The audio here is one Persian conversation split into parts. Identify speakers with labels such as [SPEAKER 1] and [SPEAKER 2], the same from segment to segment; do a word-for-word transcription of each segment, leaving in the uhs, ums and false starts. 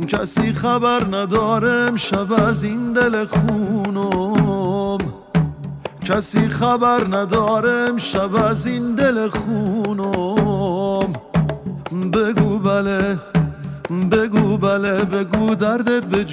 [SPEAKER 1] کسی خبر نداره امشب از این دل خونم، کسی خبر نداره امشب از این دل خونم. بگو بله بگو بله بگو دردت به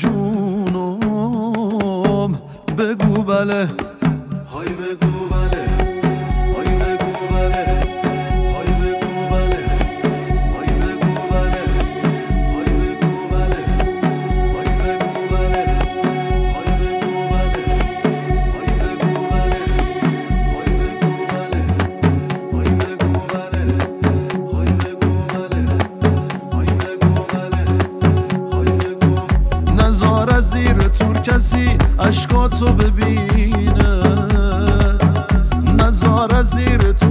[SPEAKER 1] جونم، بگو بله های بگو بله های بگو بله های بگو بله های بگو بله های بگو بله های بگو بله های بگو بله های بگو بله های بگو بله های بگو بله های بگو بله های بگو بله های بگو. نزار از زیر تور کسی اشکاتو ببینه، نزار از زیر تو